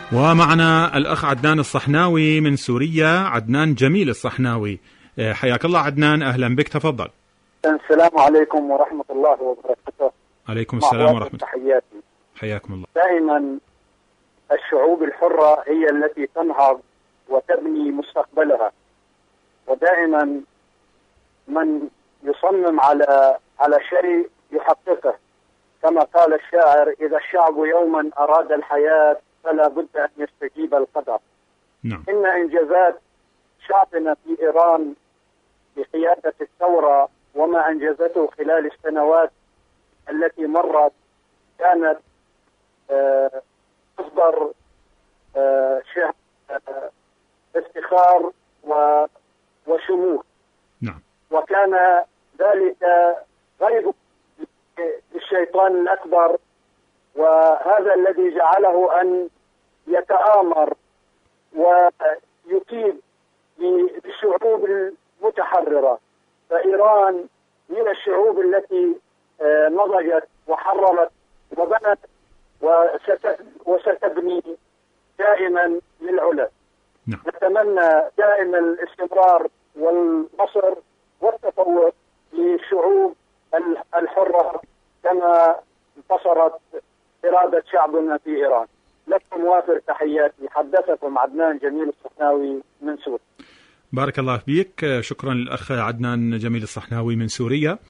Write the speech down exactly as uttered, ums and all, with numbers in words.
ومعنا الأخ عدنان الصحناوي من سوريا. عدنان جميل الصحناوي، حياك الله عدنان، أهلا بك، تفضل. السلام عليكم ورحمة الله وبركاته. عليكم السلام ورحمة الله. تحياتي، حياكم الله. دائما الشعوب الحرة هي التي تنهض وتبني مستقبلها، ودائما من يصمم على على شيء يحققه، كما قال الشاعر: إذا الشعب يوما أراد الحياة فلا بد أن يستجيب القدر. نعم. إن إنجازات شعبنا في إيران بقيادة الثورة وما أنجزته خلال السنوات التي مرت كانت مصدر آه آه افتخار وشموخ. نعم. وكان ذلك غيظ للشيطان الأكبر، وهذا الذي جعله أن يتآمر ويكيد للشعوب المتحررة. فإيران من الشعوب التي نضجت وحررت وبنت وستبني دائما للعلا. نعم. نتمنى دائما الاستمرار والنصر والتفوق للشعوب الحرة كما انتصرت إرادة شعبنا في إيران. لكم وافر تحياتي، حدثكم عدنان جميل الصحناوي من سوريا. بارك الله فيك، شكرا للأخ عدنان جميل الصحناوي من سوريا.